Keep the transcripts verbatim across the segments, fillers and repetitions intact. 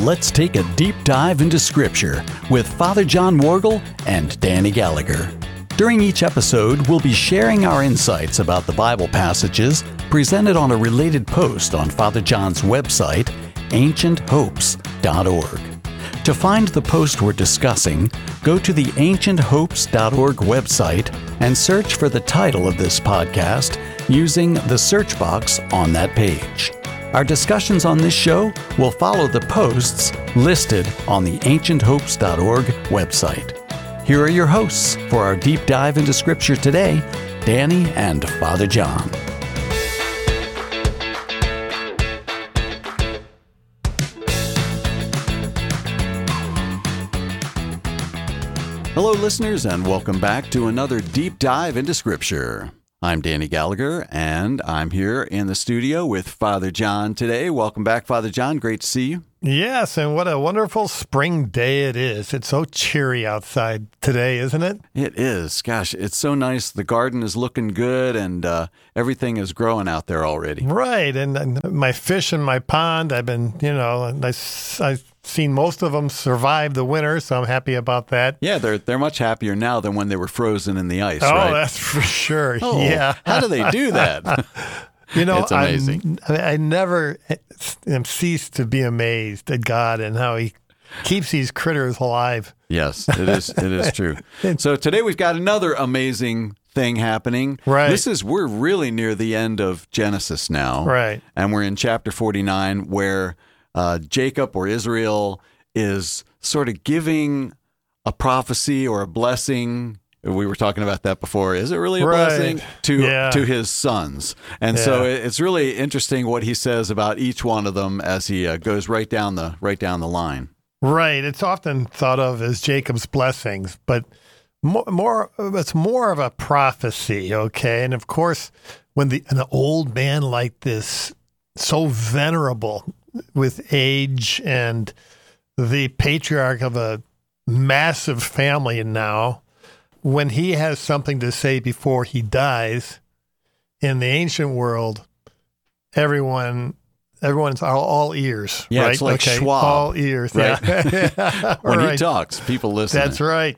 let's take a deep dive into Scripture with Father John Worgel and Danny Gallagher. During each episode, we'll be sharing our insights about the Bible passages presented on a related post on Father John's website, ancient hopes dot org. To find the post we're discussing, go to the ancient hopes dot org website and search for the title of this podcast using the search box on that page. Our discussions on this show will follow the posts listed on the ancient hopes dot org website. Here are your hosts for our deep dive into Scripture today, Danny and Father John. Hello, listeners, and welcome back to another deep dive into Scripture. I'm Danny Gallagher, and I'm here in the studio with Father John today. Welcome back, Father John. Great to see you. Yes, and what a wonderful spring day it is. It's so cheery outside today, isn't it? It is. Gosh, it's so nice. The garden is looking good, and uh, everything is growing out there already. Right, and, and my fish in my pond, I've been, you know, I, I've seen most of them survive the winter, so I'm happy about that. Yeah, they're they're much happier now than when they were frozen in the ice, oh, right? Oh, that's for sure. Oh, yeah. How do they do that? You know, it's amazing. I'm, I never am ceased to be amazed at God and how He keeps these critters alive. Yes, it is. It is true. So today we've got another amazing thing happening. Right. This is we're really near the end of Genesis now. Right. And we're in chapter forty-nine, where uh, Jacob or Israel is sort of giving a prophecy or a blessing. We were talking about that before. Is it really a right. blessing to yeah. to his sons? And yeah. so it's really interesting what he says about each one of them as he uh, goes right down the right down the line. Right. It's often thought of as Jacob's blessings, but more, more it's more of a prophecy. Okay, and of course, when the an old man like this, so venerable with age and the patriarch of a massive family now. When he has something to say before he dies, in the ancient world, everyone, everyone's all, all ears. Yeah, right? it's like okay. Schwab. All ears. Right? Yeah. When right. he talks, people listen. That's right.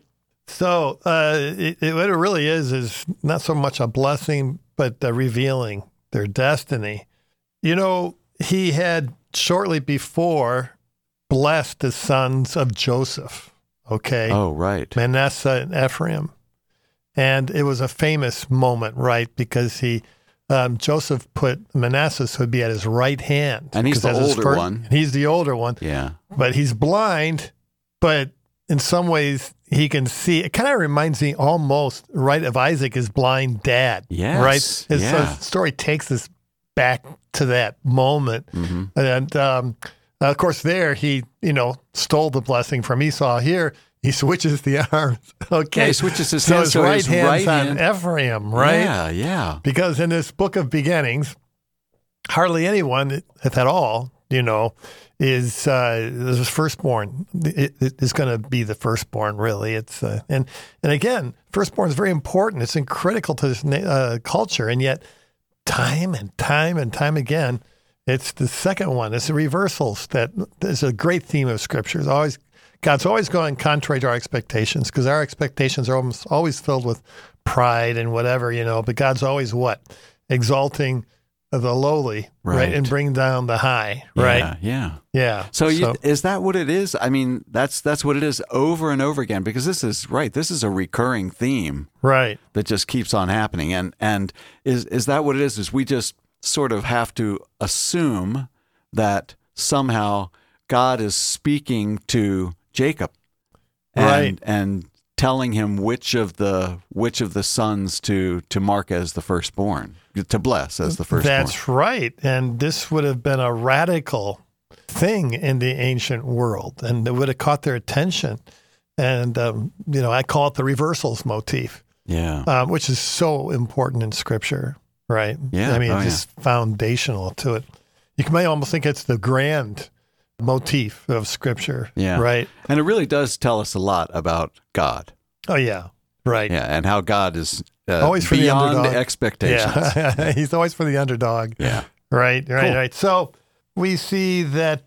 So uh, it, it, what it really is is not so much a blessing, but uh, revealing their destiny. You know, he had shortly before blessed the sons of Joseph. Okay. Oh, right. Manasseh and Ephraim. And it was a famous moment, right? Because he, um, Joseph put Manasseh would be at his right hand. And he's the older first, one. He's the older one. Yeah. But he's blind, but in some ways he can see. It kind of reminds me almost, right, of Isaac, his blind dad. Yes. Right? His, yeah. so the story takes us back to that moment. Mm-hmm. And, um, Uh, of course, there he, you know, stole the blessing from Esau. Here, he switches the arms. Okay, yeah, he switches his so hands. his So right his hand's right on hand. Ephraim, right? Yeah, yeah. Because in this book of beginnings, hardly anyone, if at all, you know, is uh, is firstborn. It, it is going to be the firstborn, really. It's uh, and and again, firstborn is very important. It's critical to this uh, culture, and yet, time and time and time again. It's the second one. It's the reversals that is a great theme of Scripture. It's always God's always going contrary to our expectations because our expectations are almost always filled with pride and whatever, you know. But God's always what? Exalting the lowly, right, right? and bring down the high, right? Yeah, yeah. Yeah. So, so you, is that what it is? I mean, that's that's what it is over and over again because this is right. This is a recurring theme, right, that just keeps on happening. And and is is that what it is? Is we just sort of have to assume that somehow God is speaking to Jacob, and, right, and telling him which of the which of the sons to to mark as the firstborn, to bless as the firstborn. That's right, and this would have been a radical thing in the ancient world, and it would have caught their attention. And um, you know, I call it the reversals motif, yeah, um, which is so important in Scripture. Right. Yeah. I mean, oh, it's just yeah. foundational to it. You can, may almost think it's the grand motif of Scripture. Yeah. Right. And it really does tell us a lot about God. Oh, yeah. Right. Yeah. And how God is uh, always for beyond the underdog. expectations. Yeah. He's always for the underdog. Yeah. Right. Right. Cool. Right. So we see that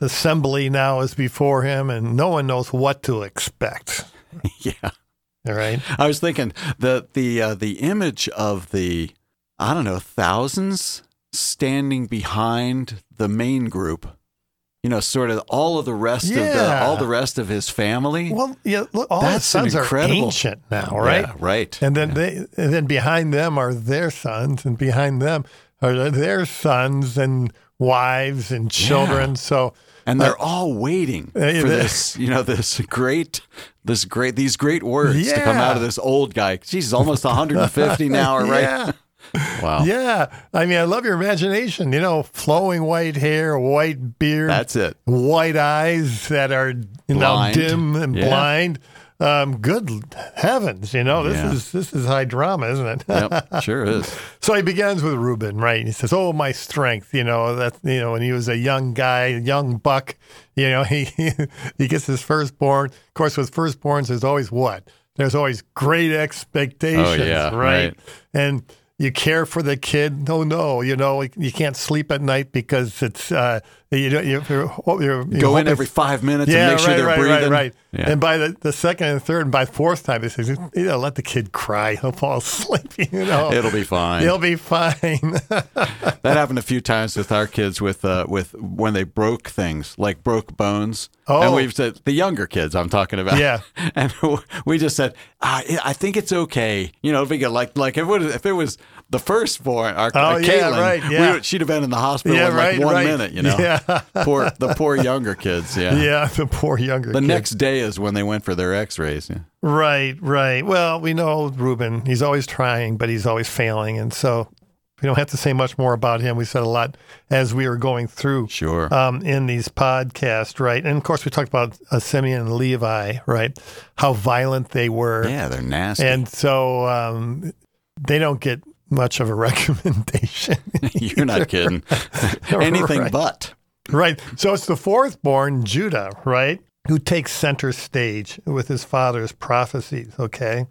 assembly now is before him, and no one knows what to expect. Yeah. All right. I was thinking the the uh, the image of the, I don't know, thousands standing behind the main group. You know, sort of all of the rest Yeah. of the all the rest of his family. Well, yeah, look, all That's his sons an are incredible- ancient now, right? Yeah, right. And then Yeah. they, and then behind them are their sons, and behind them are their sons and wives and children. Yeah. So, And they're all waiting for Uh, they- this, you know, this great, this great, these great words to come Yeah. out of this old guy. He's almost one hundred fifty now, right? Yeah. Wow. Yeah, I mean, I love your imagination. You know, flowing white hair, white beard, That's it. white eyes that are you know Blind. dim and Yeah. blind. Um, good heavens, you know this Yeah. is this is high drama, isn't it? Yep, sure is. So he begins with Reuben, right? He says, "Oh, my strength," you know that you know when he was a young guy, a young buck, you know he he gets his firstborn. Of course, with firstborns, there's always what? There's always great expectations, Oh, yeah, right? right. And you care for the kid. No, no, you know you can't sleep at night because it's uh, you know you're, you're, you're Go in hoping- every five minutes yeah, and make sure right, they're right, breathing. right, right. Yeah. And by the, the second and third and by fourth time, he says, you know, let the kid cry. He'll fall asleep. You know, It'll be fine. He'll be fine. That happened a few times with our kids with uh, with when they broke things, like broke bones. Oh. And we've said, the younger kids I'm talking about. Yeah. And we just said, ah, I think it's okay. You know, if we get like, like if it was, if it was the firstborn, our, Oh, our yeah, Caitlin, right, we yeah. would- she'd have been in the hospital Yeah, in like right, one right. minute, you know. Yeah. Poor, the poor younger kids, yeah. Yeah, the poor younger The kid. next day is when they went for their x-rays. Yeah. Right, right. Well, we know Reuben. He's always trying, but he's always failing. And so we don't have to say much more about him. We said a lot as we were going through Sure. um, in these podcasts, right? And of course, we talked about uh, Simeon and Levi, right? How violent they were. Yeah, they're nasty. And so um, they don't get much of a recommendation. You're not kidding. Anything Right. but. Right. So it's the fourth born, Judah, right? Who takes center stage with his father's prophecies, okay?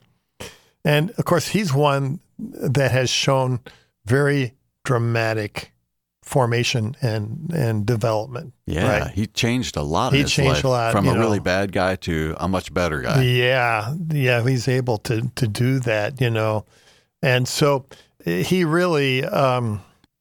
And of course, he's one that has shown very dramatic formation and, and development. Yeah, Right? he changed a lot in He his changed life, a lot, from you a really know. bad guy to a much better guy. Yeah. Yeah. He's able to, to do that, you know? And so he really, um,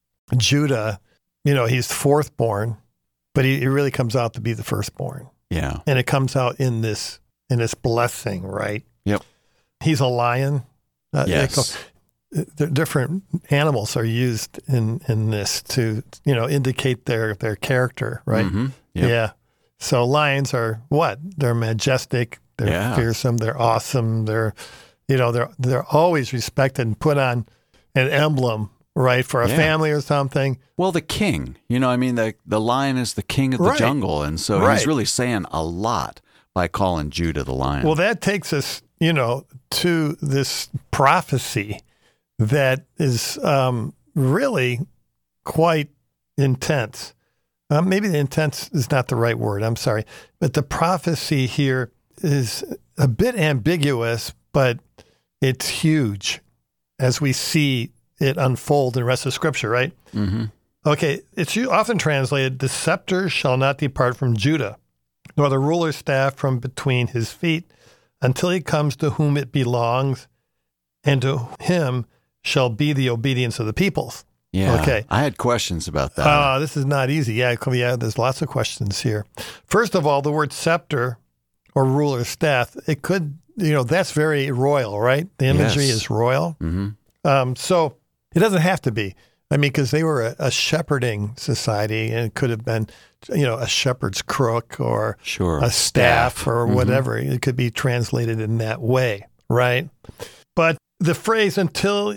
Judah, you know, he's fourth born, but he, he really comes out to be the firstborn. Yeah. And it comes out in this in this blessing, right? Yep. He's a lion. Uh, they Yes. call- the different animals are used in, in this to you know indicate their their character, right? Mhm. Yep. Yeah. So lions are what? They're majestic. They're Yeah. fearsome. They're awesome. They're you know they're they're always respected and put on an emblem, right, for a Yeah. family or something. Well, the king, you know, I mean, the the lion is the king of the Right. jungle, and so Right. he's really saying a lot by calling Judah the lion. Well, that takes us, you know, to this prophecy that is um, really quite intense. Uh, maybe the intense is not the right word. I'm sorry. But the prophecy here is a bit ambiguous, but it's huge as we see it unfold in the rest of Scripture, right? hmm Okay, it's often translated, the scepter shall not depart from Judah, nor the ruler's staff from between his feet, until he comes to whom it belongs, and to him shall be the obedience of the peoples. Yeah. Okay. I had questions about that. Uh, this is not easy. Yeah, yeah, there's lots of questions here. First of all, the word scepter or ruler's staff, it could, you know, that's very royal, right? The imagery Yes. is royal. hmm Um, so it doesn't have to be. I mean, because they were a, a shepherding society, and it could have been, you know, a shepherd's crook or Sure. a staff or Mhm. whatever. It could be translated in that way, right? But the phrase "until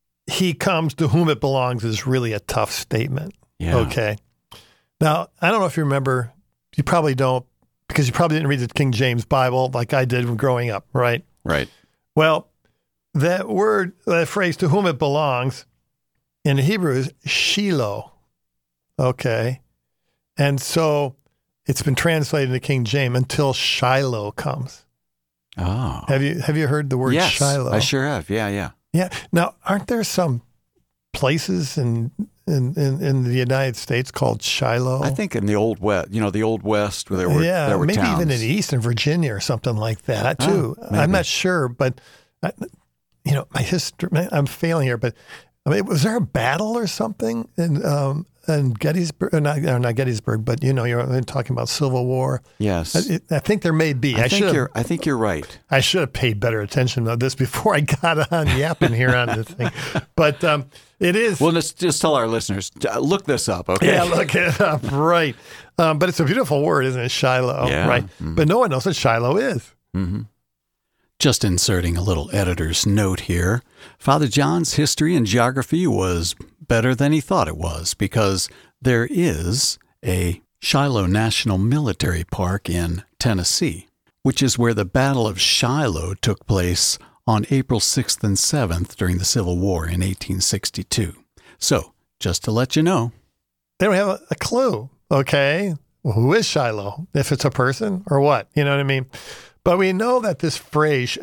he comes to whom it belongs" is really a tough statement. Yeah. Okay. Now, I don't know if you remember. You probably don't, because you probably didn't read the King James Bible like I did when growing up, right? Right. Well, that word, that phrase, "to whom it belongs," in Hebrew is Shiloh. Okay. And so it's been translated into King James, until Shiloh comes. Oh. Have you have you heard the word yes, Shiloh? I sure have. Yeah, yeah. Yeah. Now, aren't there some places in in, in, in the United States called Shiloh. I think in the Old West, you know, the Old West, where there were, yeah, there were maybe towns. even in Eastern Virginia or something like that, too. Oh, I'm not sure, but, I, you know, my history, I'm failing here, but I mean, was there a battle or something in, um, in Gettysburg? Or not, or not Gettysburg, but, you know, you're talking about Civil War. Yes. I, I think there may be. I, I think you're, I think you're right. I should have paid better attention to this before I got on yapping here on this thing. But um, it is. Well, let's just tell our listeners, look this up, okay? Yeah, look it up, right. Um, but it's a beautiful word, isn't it? Shiloh, yeah. right? Mm-hmm. But no one knows what Shiloh is. Mm-hmm. Just inserting a little editor's note here. Father John's history and geography was better than he thought it was, because there is a Shiloh National Military Park in Tennessee, which is where the Battle of Shiloh took place on April sixth and seventh during the Civil War in eighteen sixty-two. So, just to let you know. They don't have a, a clue, okay? Well, who is Shiloh? If it's a person or what? You know what I mean? But we know that this phrase,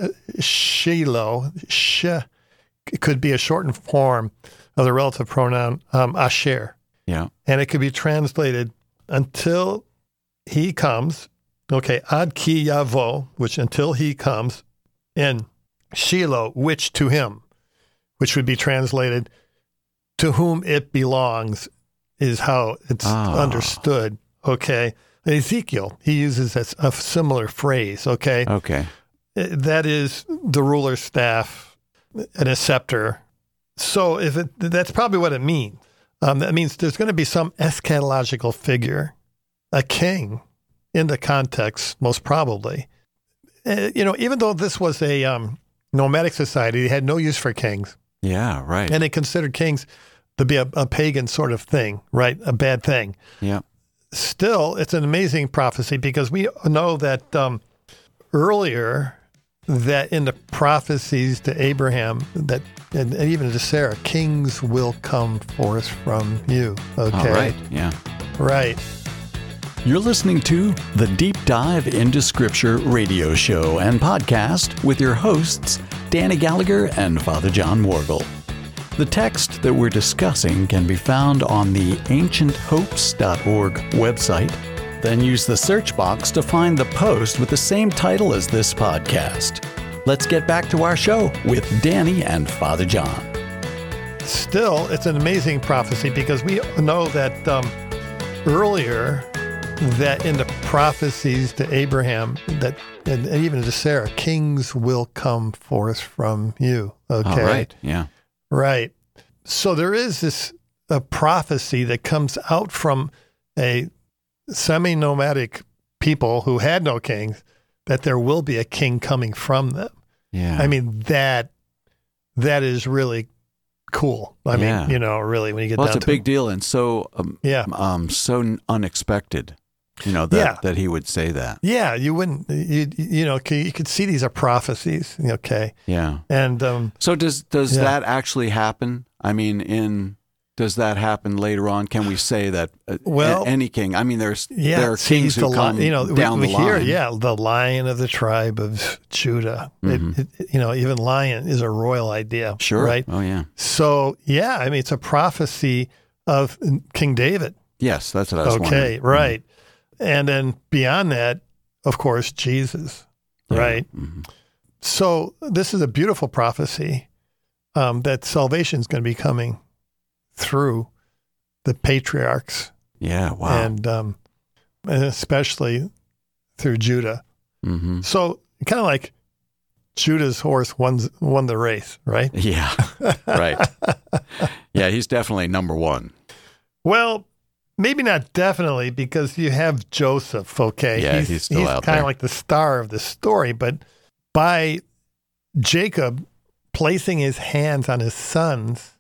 Shiloh, sh, it could be a shortened form of the relative pronoun um, asher. Yeah. And it could be translated until he comes, okay, ad ki yavo, which until he comes, and Shiloh, which to him, which would be translated to whom it belongs, is how it's ah. understood, okay? Ezekiel, he uses a, a similar phrase, okay? Okay. That is the ruler's staff and a scepter. So if it, that's probably what it means. Um, that means there's going to be some eschatological figure, a king, in the context, most probably. Uh, you know, even though this was a um, nomadic society, they had no use for kings. Yeah, right. And they considered kings to be a, a pagan sort of thing, right? A bad thing. Yeah. Still, it's an amazing prophecy because we know that um, earlier that in the prophecies to Abraham that and even to Sarah, kings will come forth from you. Okay. All right. Yeah. Right. You're listening to the Deep Dive into Scripture radio show and podcast with your hosts, Danny Gallagher and Father John Worgel. The text that we're discussing can be found on the ancient hopes dot org website. Then use the search box to find the post with the same title as this podcast. Let's get back to our show with Danny and Father John. Still, it's an amazing prophecy because we know that um, earlier that in the prophecies to Abraham that and even to Sarah, kings will come forth from you. Okay. All right. Yeah. Right. So there is this a prophecy that comes out from a semi-nomadic people who had no kings, that there will be a king coming from them. Yeah. I mean, that that is really cool. I yeah. mean, you know, really, when you get well, down it's a to big deal and so um, yeah. um so unexpected, you know, that, yeah. that he would say that. Yeah, you wouldn't, you you know, you could see these are prophecies, okay? Yeah. And um, so does does yeah. that actually happen? I mean, in does that happen later on? Can we say that uh, well, any king? I mean, there's yeah, there are kings the who come you know, down we, the we hear, line. yeah, the Lion of the tribe of Judah. Mm-hmm. It, it, you know, even lion is a royal idea, Sure. right? Oh, yeah. So, yeah, I mean, it's a prophecy of King David. Yes, that's what I was okay, wondering. Okay, right. Mm-hmm. And then beyond that, of course, Jesus, Yeah. right? Mm-hmm. So this is a beautiful prophecy um, that salvation is going to be coming through the patriarchs. Yeah, wow. And, um, and especially through Judah. Mm-hmm. So kind of like Judah's horse won, won the race, right? Yeah, right. Yeah, he's definitely number one. Well, maybe not definitely because you have Joseph, okay? Yeah, he's, he's still he's out kind there. of like the star of the story, but by Jacob placing his hands on his sons,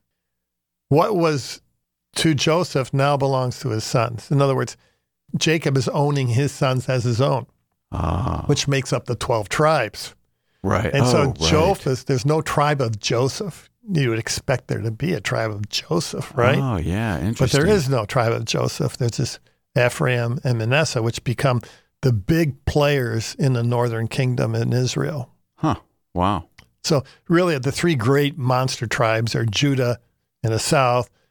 what was to Joseph now belongs to his sons. In other words, Jacob is owning his sons as his own, Ah, which makes up the twelve tribes. right. And oh, so right. Joseph, there's no tribe of Joseph. You would expect there to be a tribe of Joseph, right? Oh, yeah, interesting. But there is no tribe of Joseph. There's this Ephraim and Manasseh, which become the big players in the northern kingdom in Israel. Huh, wow. So really the three great monster tribes are Judah in the south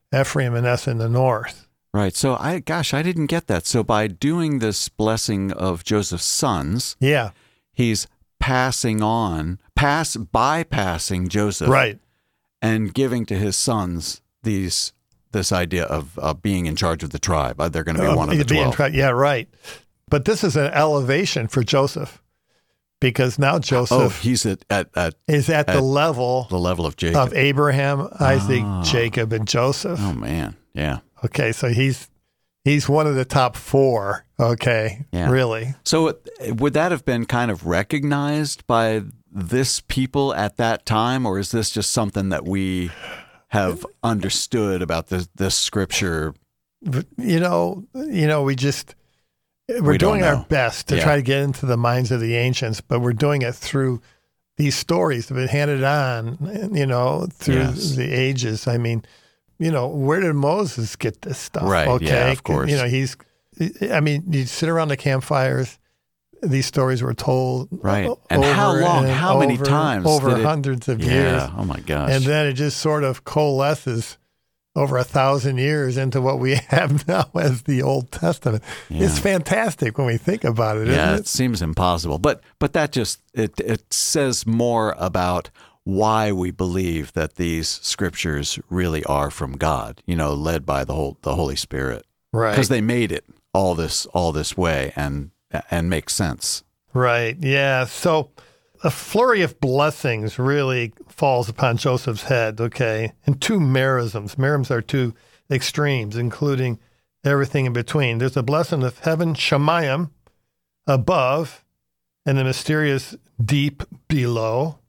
Ephraim, Manasseh in the north. Right. So, I, gosh, I didn't get that. So by doing this blessing of Joseph's sons, yeah, he's passing on, pass bypassing Joseph, right, and giving to his sons these this idea of uh, being in charge of the tribe. Uh, they're going to be uh, one of the twelve. Tri- yeah, right. But this is an elevation for Joseph, because now Joseph oh, he's at, at, at is at, at the level the level of Jacob, of Abraham, Isaac, ah. Jacob, and Joseph. Oh man, yeah. Okay, so he's he's one of the top four. Okay, yeah. really. So it, would that have been kind of recognized by this people at that time, or is this just something that we have understood about this this scripture? You know, you know, we just we're we doing our best to yeah. try to get into the minds of the ancients, but we're doing it through these stories that have been handed on, you know, through yes. the ages. I mean, you know, where did Moses get this stuff? Right. Okay. Yeah, of course. You know, he's, I mean, you sit around the campfires, these stories were told. Right. And how long, and how many over, times? Over did it, hundreds of yeah, years. Oh my gosh. And then it just sort of coalesces over a thousand years into what we have now as the Old Testament. Yeah. It's fantastic when we think about it, yeah, isn't it? It seems impossible. But but that just, it it says more about why we believe that these scriptures really are from God, you know, led by the whole the Holy Spirit. Right. Because they made it all this all this way and and makes sense. Right. Yeah. So a flurry of blessings really falls upon Joseph's head, okay? And two merisms. Merisms are two extremes, including everything in between. There's a blessing of heaven, Shemayim, above, and the mysterious deep below.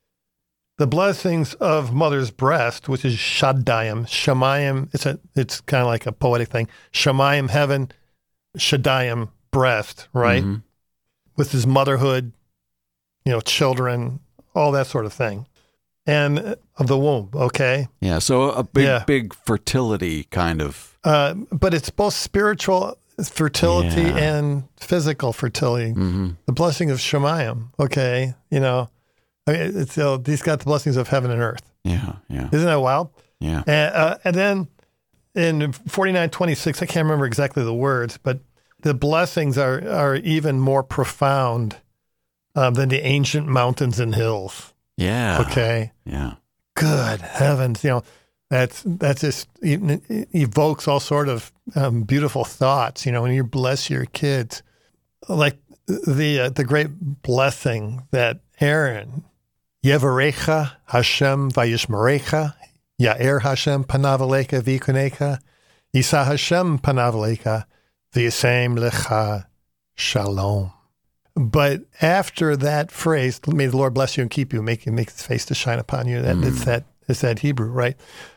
The blessings of mother's breast, which is Shaddayim. Shemayim, it's a, it's kind of like a poetic thing. Shemayim, heaven, Shaddayim, breast, right? Mm-hmm. With his motherhood, you know, children, all that sort of thing. And of the womb, okay? Yeah, so a big, yeah. big fertility kind of. Uh, but it's both spiritual fertility yeah. and physical fertility. Mm-hmm. The blessing of Shemayim, okay? You know, I mean, it's, you know, he's got the blessings of heaven and earth. Yeah, yeah. Isn't that wild? Yeah. And, uh, and then in forty-nine twenty-six, I can't remember exactly the words, but the blessings are, are even more profound um, than the ancient mountains and hills. Yeah. Okay. Yeah. Good heavens. You know, that's, that's just, it evokes all sort of um, beautiful thoughts, you know, when you bless your kids. Like the, uh, the great blessing that Aaron, Yevarecha Hashem vayishmerecha, Ya'er Hashem panav alecha v'yikunecha, Yisa Hashem panav alecha v'yasem lecha shalom. But after that phrase, may the Lord bless you and keep you, make make His face to shine upon you. That mm. it's that it's that Hebrew, right?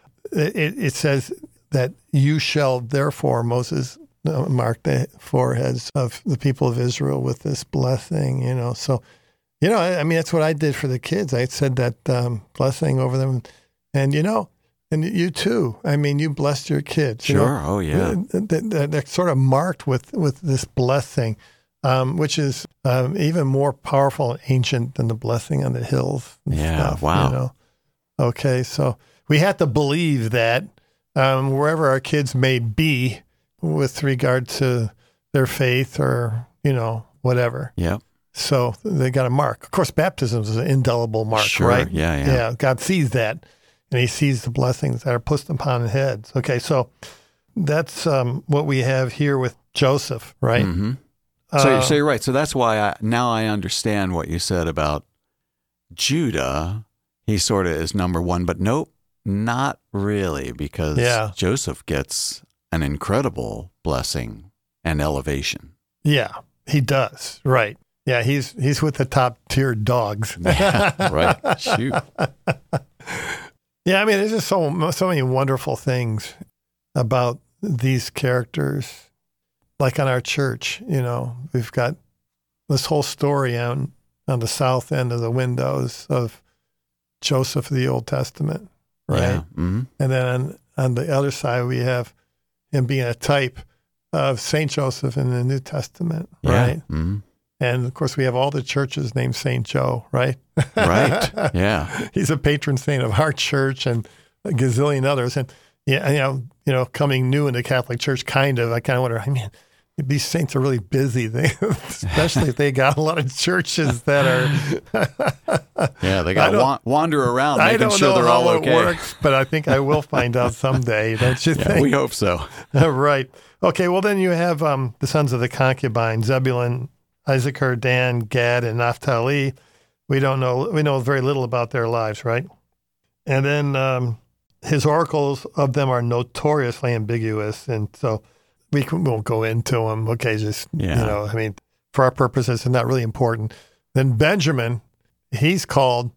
It, it says that you shall therefore, Moses mark the foreheads of the people of Israel with this blessing. You know, so you know, I, I mean, that's what I did for the kids. I said that um, blessing over them, and you know, and you too. I mean, you blessed your kids. Sure. You know? Oh yeah. They're, they're sort of marked with with this blessing. Um, which is um, even more powerful and ancient than the blessing on the hills. And yeah, stuff, wow. You know? Okay, so we have to believe that um, wherever our kids may be with regard to their faith or, you know, whatever. Yeah. So they got a mark. Of course, baptism is an indelible mark, sure. right? Yeah, yeah. Yeah, God sees that, and He sees the blessings that are put upon heads. Okay, so that's um, what we have here with Joseph, right? Mm-hmm. So, uh, so you're right. So that's why I, now I understand what you said about Judah. He sort of is number one, but nope, not really, because yeah. Joseph gets an incredible blessing and elevation. Yeah, he does. Right. Yeah, he's he's with the top tier dogs. Yeah, right. Shoot. Yeah, I mean, there's just so so many wonderful things about these characters. Like on our church, you know, we've got this whole story on, on the south end of the windows of Joseph of the Old Testament, right? Yeah. Mm-hmm. And then on, on the other side, we have him being a type of Saint Joseph in the New Testament, yeah. right? Mm-hmm. And of course, we have all the churches named Saint Joe, right? Right. Yeah. He's a patron saint of our church and a gazillion others. And yeah, you know, you know, coming new into Catholic Church, kind of, I kind of wonder, I mean, these saints are really busy, they, especially if they got a lot of churches that are. Yeah, they got to wa- wander around, making I don't sure know they're how all it okay. works, but I think I will find out someday. Don't you Yeah, think? we hope so. Right. Okay. Well, then you have um, the sons of the concubine: Zebulun, Issachar, Dan, Gad, and Naphtali. We don't know. We know very little about their lives, right? And then um, his oracles of them are notoriously ambiguous, and so. We won't go into them. Okay, just, yeah. you know, I mean, for our purposes, it's not really important. Then Benjamin, he's called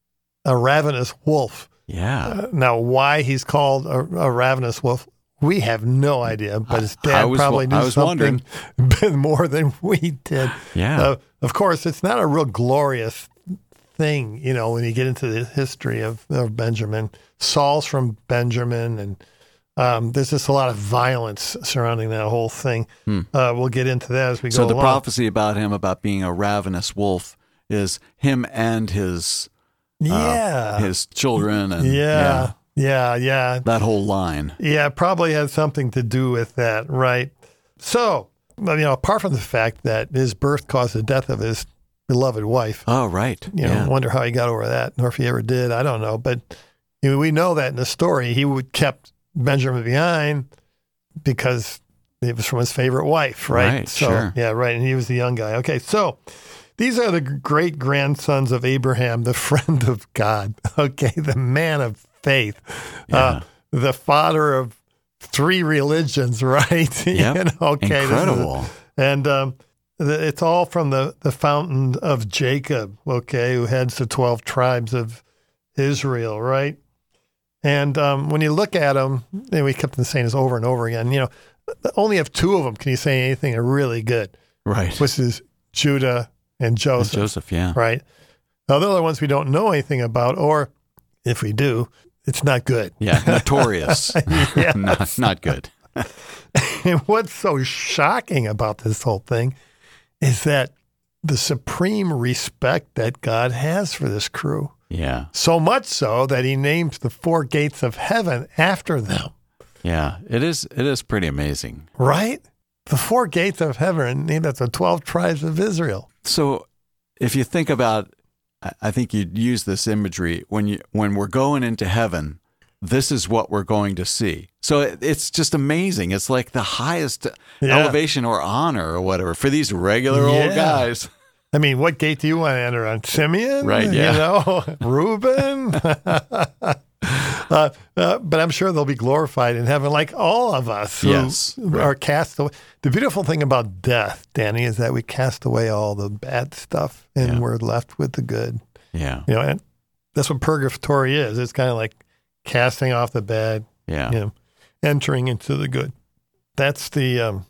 a ravenous wolf. Yeah. Uh, now, why he's called a, a ravenous wolf, we have no idea, but his dad was, probably knew something more than we did. Yeah. Uh, of course, it's not a real glorious thing, you know, when you get into the history of, of Benjamin. Saul's from Benjamin, and Um, there's just a lot of violence surrounding that whole thing. Hmm. Uh, we'll get into that as we go So the along. prophecy about him, about being a ravenous wolf, is him and his yeah uh, his children. And, yeah, yeah, yeah, yeah. That whole line. Yeah, probably has something to do with that, right? So, you know, apart from the fact that his birth caused the death of his beloved wife. Oh, right. You know, yeah. wonder how he got over that, or if he ever did. I don't know. But you know, we know that in the story, he would kept Benjamin behind because it was from his favorite wife, right? Right, so, sure. Yeah, right. And he was the young guy. Okay, so these are the great grandsons of Abraham, the friend of God. Okay, the man of faith, Yeah. uh, the father of three religions, right? Yep. You know, okay, Incredible. This is, and um, the, it's all from the, the fountain of Jacob, okay, who heads the twelve tribes of Israel, right? And um, when you look at them, and we kept saying this over and over again, you know, only of two of them can you say anything really good. Right. Which is Judah and Joseph. And Joseph, yeah. Right. Now, the other ones we don't know anything about, or if we do, it's not good. Yeah, notorious. Yes. not, not good. And what's so shocking about this whole thing is that the supreme respect that God has for this crew. Yeah. So much so that he names the four gates of heaven after them. Yeah, it is It is pretty amazing. Right? The four gates of heaven, named after the twelve tribes of Israel. So if you think about, I think you'd use this imagery, when you when we're going into heaven, this is what we're going to see. So it, it's just amazing. It's like the highest Yeah. elevation or honor or whatever for these regular Yeah. old guys. I mean, what gate do you want to enter on? Simeon? Right, yeah. You know, Reuben? uh, uh, but I'm sure they'll be glorified in heaven like all of us who Yes, right. are cast away. The beautiful thing about death, Danny, is that we cast away all the bad stuff and Yeah. we're left with the good. Yeah. You know, and that's what purgatory is. It's kind of like casting off the bad, Yeah. you know, entering into the good. That's the, um,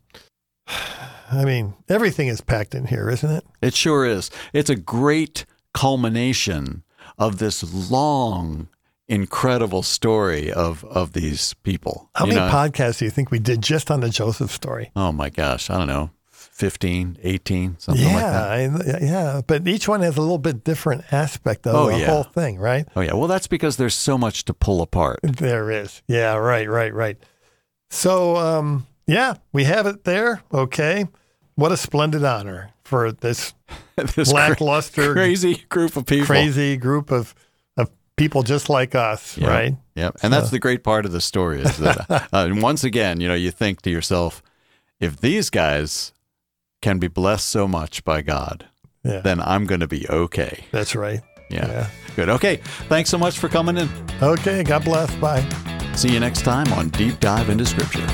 I mean, everything is packed in here, isn't it? It sure is. It's a great culmination of this long, incredible story of, of these people. How You many know? podcasts do you think we did just on the Joseph story? Oh my gosh. I don't know. fifteen, eighteen, something like that. Yeah, I- yeah. But each one has a little bit different aspect of Oh, the yeah. whole thing, right? Oh, yeah. Well, that's because there's so much to pull apart. There is. Yeah, right, right, right. So, um, yeah, we have it there. Okay. What a splendid honor for this This cra- lackluster, crazy group of people. crazy group of, of people just like us, Yeah. right? Yep. And that's the great part of the story is that, uh, and once again, you know, you think to yourself, if these guys can be blessed so much by God, Yeah. then I'm going to be okay. That's right. Yeah. Yeah. Good. Okay. Thanks so much for coming in. Okay. God bless. Bye. See you next time on Deep Dive into Scripture.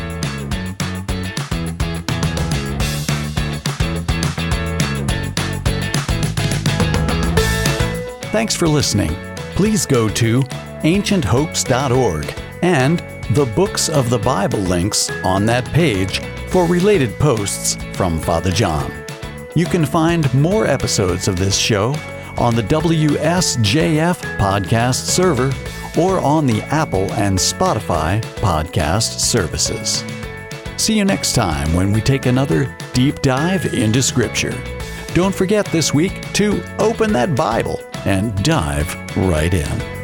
Thanks for listening. Please go to ancient hopes dot org and the Books of the Bible links on that page for related posts from Father John. You can find more episodes of this show on the W S J F podcast server or on the Apple and Spotify podcast services. See you next time when we take another deep dive into Scripture. Don't forget this week to open that Bible and dive right in.